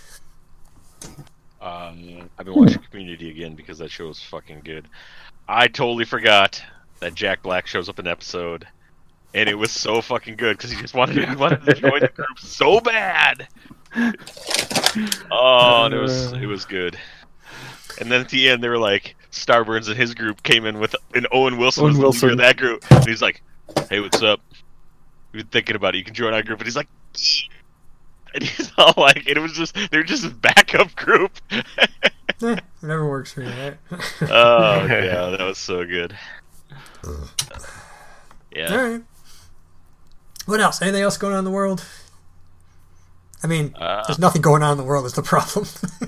I've been watching Community again because that show is fucking good. I totally forgot that Jack Black shows up in an episode, and it was so fucking good because he just wanted to join the group so bad. Oh, and it was good. And then at the end, they were like, Starburns and his group came in with, and Owen Wilson was the leader of that group. And he's like, "Hey, what's up? We've been thinking about it. You can join our group." And he's like, "Yeah." And he's all like, it was just, they're just a backup group. Whatever works for you, right? Oh, yeah, that was so good. Yeah. All right. What else? Anything else going on in the world? I mean, there's nothing going on in the world is the problem.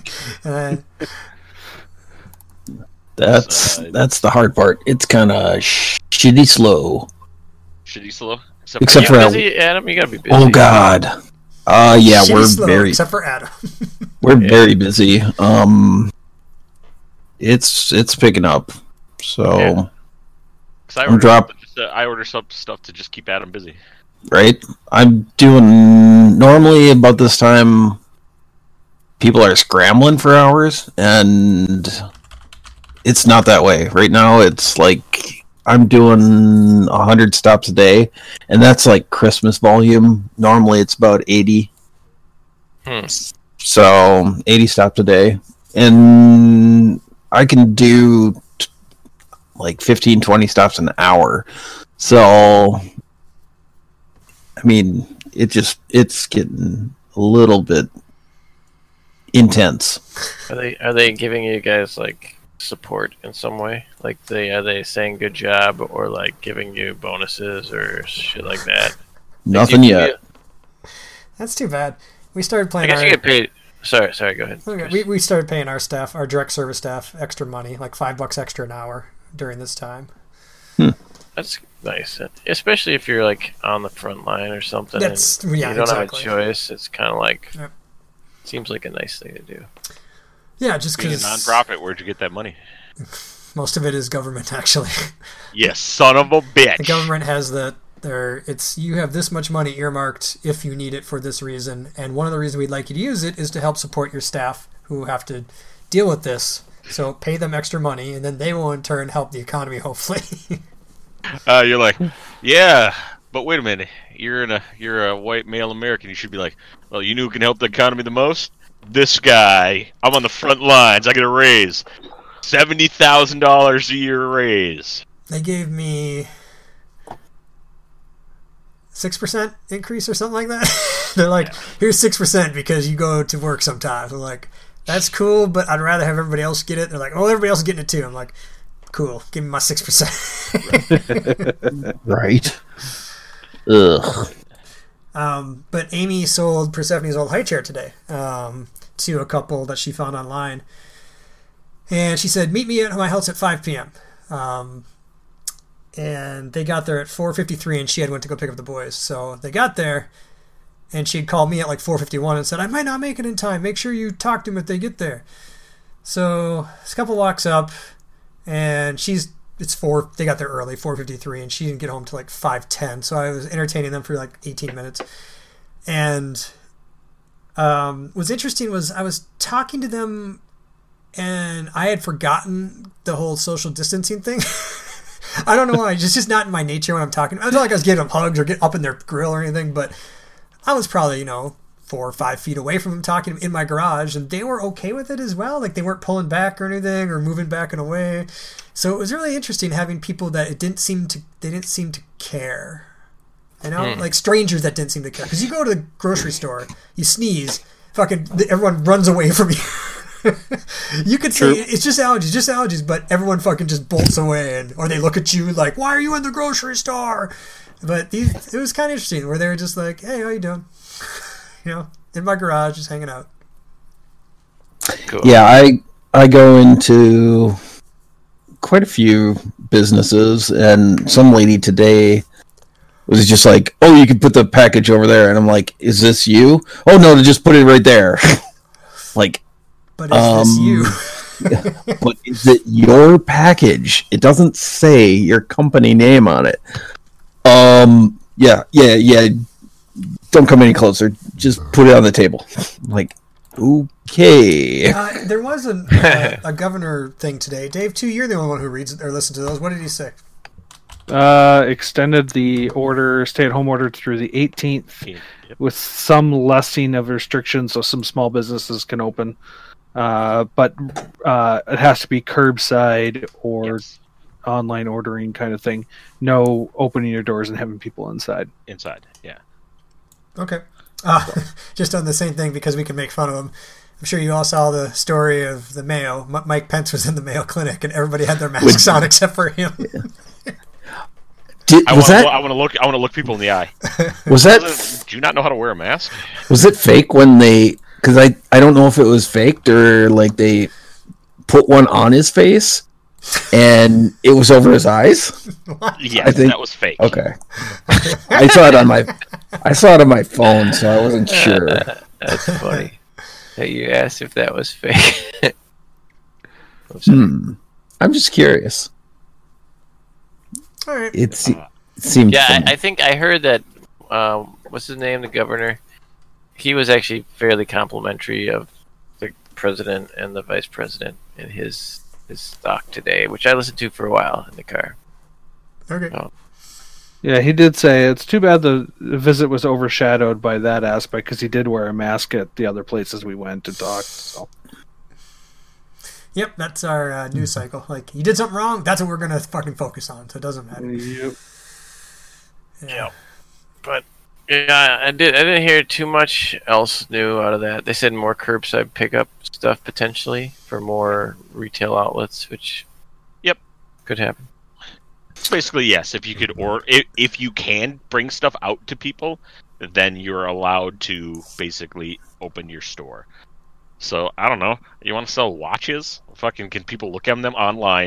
That's the hard part. It's kind of shitty slow. Shitty slow? Except for busy, Adam, you gotta be busy. Oh, God. Yeah, shitty we're slow, very... Except for Adam. We're very busy. It's picking up. So... Yeah. I order some stuff to just keep Adam busy. Right? I'm doing... Normally, about this time, people are scrambling for hours, and it's not that way. Right now, it's like... I'm doing 100 stops a day, and that's like Christmas volume. Normally, it's about 80. So, 80 stops a day. And I can do like 15, 20 stops an hour. So, I mean, it's getting a little bit intense. Are they giving you guys like support in some way? Like are they saying good job or like giving you bonuses or shit like that? Nothing yet. That's too bad. We started playing. I guess you get paid. Sorry, go ahead. Okay, we started paying our staff, our direct service staff, extra money, like $5 extra an hour during this time. That's nice, especially if you're like on the front line or something. You don't have a choice. It's kind of like seems like a nice thing to do. Yeah, just because being a nonprofit, where'd you get that money? Most of it is government, actually. Yes, son of a bitch. The government has you have this much money earmarked if you need it for this reason, and one of the reasons we'd like you to use it is to help support your staff who have to deal with this. So pay them extra money, and then they will in turn help the economy, hopefully. You're like, yeah, but wait a minute. You're a white male American. You should be like, well, you know who can help the economy the most? This guy. I'm on the front lines. I get a raise. $70,000 a year raise. They gave me 6% increase or something like that. They're like, here's 6% because you go to work sometimes. I'm like, that's cool, but I'd rather have everybody else get it. They're like, oh, everybody else is getting it too. I'm like, cool, give me my 6%. Right. Ugh. But Amy sold Persephone's old high chair today to a couple that she found online. And she said, meet me at my house at 5 p.m. And they got there at 4:53, and she had went to go pick up the boys. So they got there, and she had called me at like 4:51 and said, I might not make it in time. Make sure you talk to them if they get there. So this couple walks up, and they got there early, 4:53, and she didn't get home till like 5:10. So I was entertaining them for like 18 minutes. And what's interesting was I was talking to them, and I had forgotten the whole social distancing thing. I don't know why. It's just not in my nature when I'm talking. I don't like I was giving them hugs or get up in their grill or anything, but I was probably, 4 or 5 feet away from him talking in my garage, and they were okay with it as well. Like they weren't pulling back or anything or moving back and away. So it was really interesting having people that they didn't seem to care. You know, like strangers that didn't seem to care. Because you go to the grocery store, you sneeze, fucking everyone runs away from you. You could say it's just allergies, but everyone fucking just bolts away, or they look at you like, "Why are you in the grocery store?" But it was kind of interesting where they were just like, "Hey, how you doing?" You know, in my garage, just hanging out. Cool. Yeah, I go into quite a few businesses, and some lady today was just like, "Oh, you can put the package over there," and I'm like, "Is this you?" "Oh no, to just put it right there." Like, but is this you? But is it your package? It doesn't say your company name on it. Yeah. Don't come any closer. Just put it on the table. Like, okay. There was a governor thing today. Dave, too, you're the only one who reads or listens to those. What did he say? Extended the stay-at-home order through the 18th with some lessening of restrictions, so some small businesses can open. But it has to be curbside or online ordering kind of thing. No opening your doors and having people inside. Yeah. Okay. Just on the same thing because we can make fun of them. I'm sure you all saw the story of the Mayo. Mike Pence was in the Mayo Clinic and everybody had their masks on except for him. I want to look people in the eye. Was that? Do you not know how to wear a mask? Was it fake when they? Because I don't know if it was faked or like they put one on his face and it was over his eyes. Yeah, I think that was fake. Okay, I saw it on my phone, so I wasn't sure. That's funny. That you asked if that was fake. I'm just curious. All right. It seemed. Yeah, funny. I think I heard that. What's his name? The governor. He was actually fairly complimentary of the president and the vice president in his talk today, which I listened to for a while in the car. Okay. So. Yeah, he did say it's too bad the visit was overshadowed by that aspect because he did wear a mask at the other places we went to talk. So. Yep, that's our news cycle. Like, you did something wrong, that's what we're going to fucking focus on, so it doesn't matter. Yep. Yeah. But, yeah, I didn't hear too much else new out of that. They said more curbside pickup stuff potentially for more retail outlets, which could happen. Basically, yes. If you could, or if you can bring stuff out to people, then you're allowed to basically open your store. So I don't know. You want to sell watches? Fucking, can people look at them online,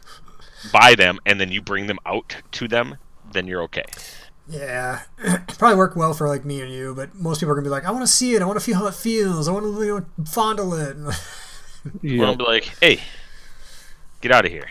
buy them, and then you bring them out to them? Then you're okay. Yeah, probably work well for like me and you, but most people are gonna be like, I want to see it. I want to feel how it feels. I want to fondle it. Yeah. I'll be like, hey, get out of here.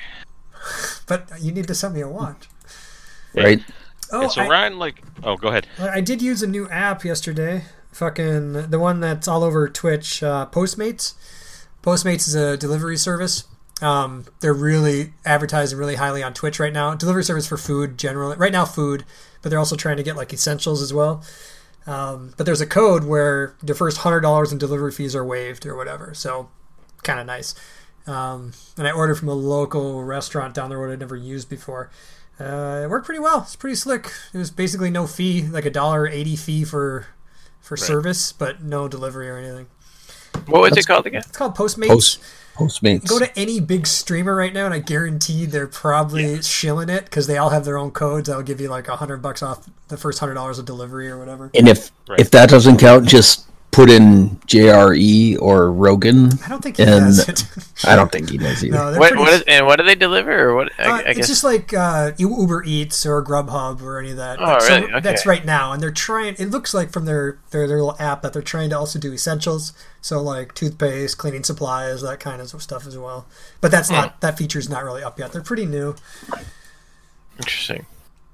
But you need to send me a watch. Right. Oh, and so Ryan, go ahead. I did use a new app yesterday. Fucking the one that's all over Twitch, Postmates. Postmates is a delivery service. They're really advertising really highly on Twitch right now. Delivery service for food generally. Right now, food, but they're also trying to get like essentials as well. But there's a code where the first $100 in delivery fees are waived or whatever. So kind of nice. And I ordered from a local restaurant down the road I'd never used before. It worked pretty well. It's pretty slick. It was basically no fee, like $1.80 fee for service, but no delivery or anything. What was it called again? It's called Postmates. Postmates. Go to any big streamer right now, and I guarantee they're probably shilling it because they all have their own codes that'll give you like $100 off the first $100 of delivery or whatever. And if that doesn't count, just put in JRE or Rogan. I don't think he does it. I don't think he does either. No, what do they deliver? Or what? I it's guess just like Uber Eats or Grubhub or any of that. Oh, really? Okay. That's right now, and they're trying. It looks like from their little app that they're trying to also do essentials. So like toothpaste, cleaning supplies, that kind of stuff as well. But that's not that feature's not really up yet. They're pretty new. Interesting.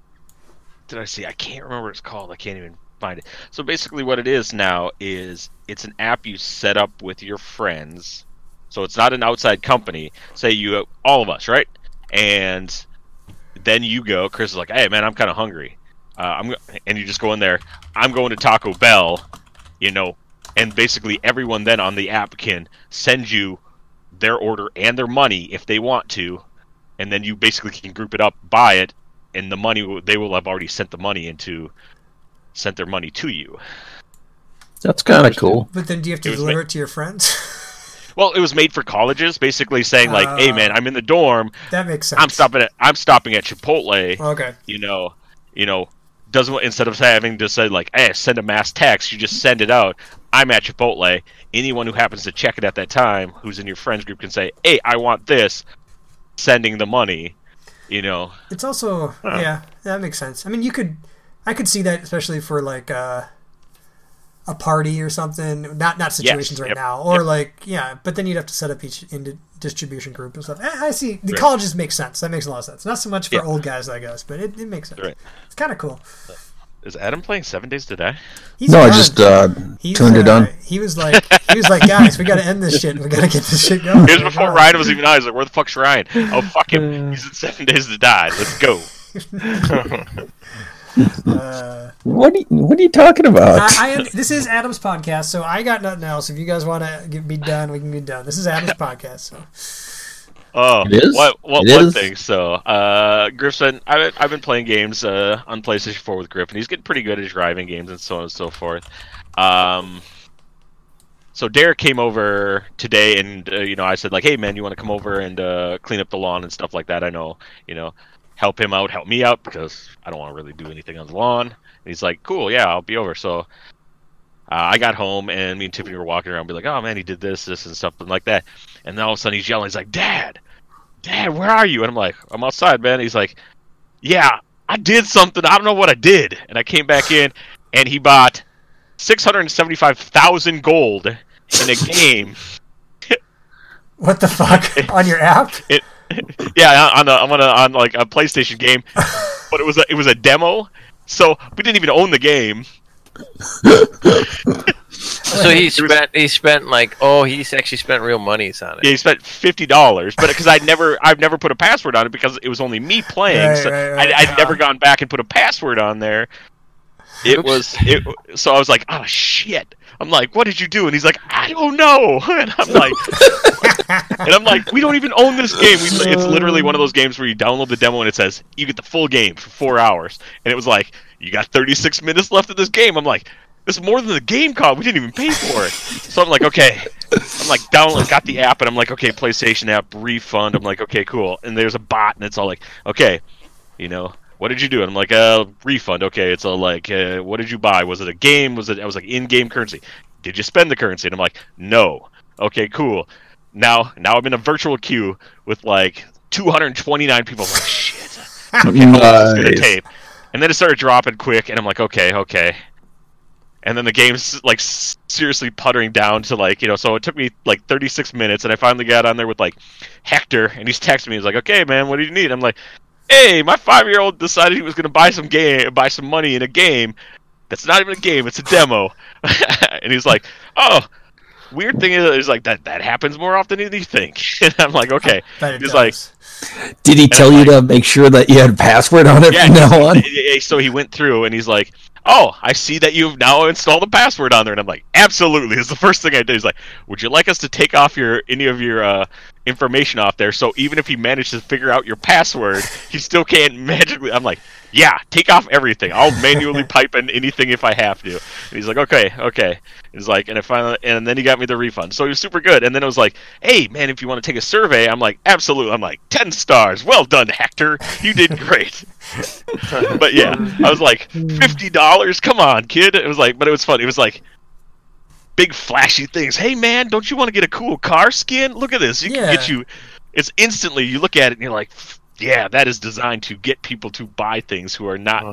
Did I see? I can't remember what it's called. I can't even find it. So basically what it is now is it's an app you set up with your friends. So it's not an outside company. Say you, all of us, right? And then you go, Chris is like, hey man, I'm kind of hungry. And you just go in there, I'm going to Taco Bell, and basically everyone then on the app can send you their order and their money if they want to, and then you basically can group it up, buy it, and the money they will have already sent their money to you. That's kind of cool. But then do you have to deliver it to your friends? Well, it was made for colleges, basically saying like, "Hey, man, I'm in the dorm. That makes sense. I'm stopping at Chipotle. Okay. You know, doesn't instead of having to say like, hey, send a mass text, you just send it out. I'm at Chipotle. Anyone who happens to check it at that time, who's in your friends group, can say, hey, I want this. Sending the money. You know. It's also yeah, that makes sense. I mean, I could see that especially for like a party or something. Not situations right now, or like but then you'd have to set up each distribution group and stuff. I see. The colleges make sense. That makes a lot of sense. Not so much for old guys, I guess, but it makes sense. Right. It's kind of cool. Is Adam playing 7 Days to Die? I just turned it on. He was like, guys, we got to end this shit. We got to get this shit going. It was before Ryan was even out. I was like, where the fuck's Ryan? Oh, fuck him. He's in 7 Days to Die. Let's go. What are you talking about? This is Adam's podcast, so I got nothing else. If you guys want to be done, we can be done. This is Adam's podcast, so. Oh, it is? One thing. So, Griffin, I've been playing games on PlayStation 4 with Griffin. He's getting pretty good at driving games and so on and so forth. So Derek came over today, and I said like, hey man, you want to come over and clean up the lawn and stuff like that? I know, help him out, help me out, because I don't want to really do anything on the lawn. And he's like, cool, yeah, I'll be over. So I got home, and me and Tiffany were walking around, be like, oh man, he did this, and something like that. And then all of a sudden he's yelling, he's like, Dad, where are you? And I'm like, I'm outside, man. He's like, yeah, I did something. I don't know what I did. And I came back in, and he bought 675,000 gold in a game. What the fuck? On your app? Yeah, on like a PlayStation game, but it was a demo, so we didn't even own the game. So he's actually spent real monies on it. Yeah, he spent $50, but because I've never put a password on it because it was only me playing, I'd never gone back and put a password on there. So I was like, oh shit. I'm like, what did you do? And he's like, I don't know. And I'm like, we don't even own this game. It's literally one of those games where you download the demo and it says you get the full game for 4 hours. And it was like, you got 36 minutes left of this game. I'm like, this is more than the game cost. We didn't even pay for it. So I'm like, okay. I'm like, got the app, and I'm like, okay, PlayStation app, refund. I'm like, okay, cool. And there's a bot, and it's all like, okay, what did you do? And I'm like, refund. Okay, it's all like, what did you buy? Was it a game? I was like, in-game currency. Did you spend the currency? And I'm like, no. Okay, cool. Now I'm in a virtual queue with like 229 people. I'm like, shit. Okay, nice. Gonna tape. And then it started dropping quick, and I'm like, okay. And then the game's like seriously puttering down to like, so it took me like 36 minutes, and I finally got on there with like Hector, and he's texting me. He's like, okay, man, what do you need? I'm like, hey, my 5-year-old decided he was going to buy some money in a game. That's not even a game, it's a demo. And he's like, oh, weird thing is like that happens more often than you think. And I'm like, okay. He's like, did he tell you to make sure that you had a password on it from now on? So he went through and he's like, oh, I see that you've now installed a password on there. And I'm like, absolutely. It's the first thing I did. He's like, would you like us to take off any of your information off there? So even if he managed to figure out your password, he still can't magically. I'm like, yeah, take off everything. I'll manually pipe in anything if I have to. And he's like, okay. He's like, and then he got me the refund. So he was super good. And then it was like, hey, man, if you want to take a survey, I'm like, absolutely. I'm like, 10 stars. Well done, Hector. You did great. But yeah, I was like, $50? Come on, kid. It was like, but it was fun. It was like big flashy things. Hey, man, don't you want to get a cool car skin? Look at this. Can get you. It's instantly, you look at it and you're like, yeah, that is designed to get people to buy things who are not.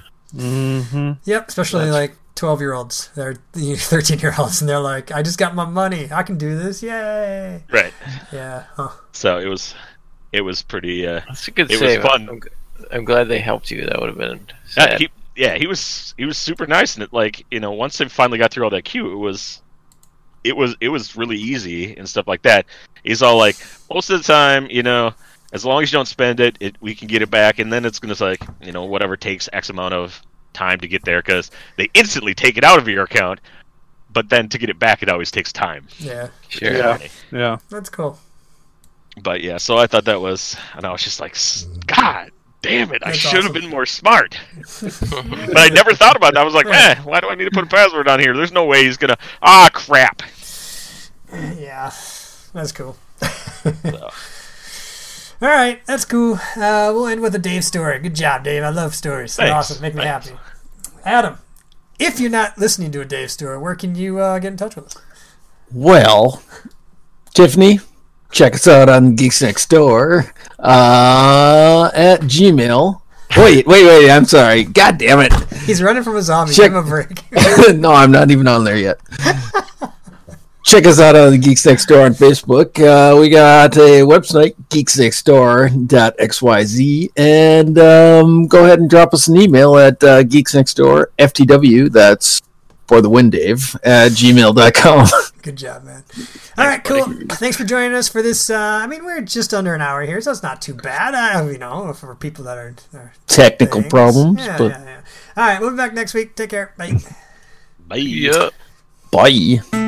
Yep, especially like 12-year-olds. They're 13-year-olds, and they're like, I just got my money. I can do this. Yay. Right. Yeah. Huh. So it was pretty. That's a good it save. was fun. I'm glad they helped you. That would have been sad. He was super nice, and it, like, once they finally got through all that queue, it was really easy and stuff like that. He's all like, most of the time, as long as you don't spend it, we can get it back, and then it's going to, like, whatever takes X amount of time to get there, because they instantly take it out of your account. but then to get it back, it always takes time. Yeah. Sure. Yeah. That's cool. But yeah, so I thought that was, and I was just like, God damn it, I That's should have awesome. been more smart. But I never thought about that. I was like, why do I need to put a password on here? There's no way he's gonna. Ah, crap. Yeah, that's cool. So, All right, that's cool. We'll end with a Dave story. Good job, Dave. I love stories. They're Thanks. awesome. Make me Thanks. happy. Adam, if you're not listening to a Dave story, where can you get in touch with us? Well, Tiffany, check us out on Geeks Next Door at Gmail. Wait, I'm sorry. God damn it. He's running from a zombie. Check- Give him a break. No, I'm not even on there yet. Check us out on the Geeks Next Door on Facebook. We got a website, geeksnextdoor.xyz, and go ahead and drop us an email at geeksnextdoorftw, that's for the win, Dave, at gmail.com. Good job, man. All right, cool. Thanks for joining us for this. We're just under an hour here, so it's not too bad. For people that are Technical things. problems, Yeah, but yeah. All right, we'll be back next week. Take care. Bye. bye. Yeah. bye.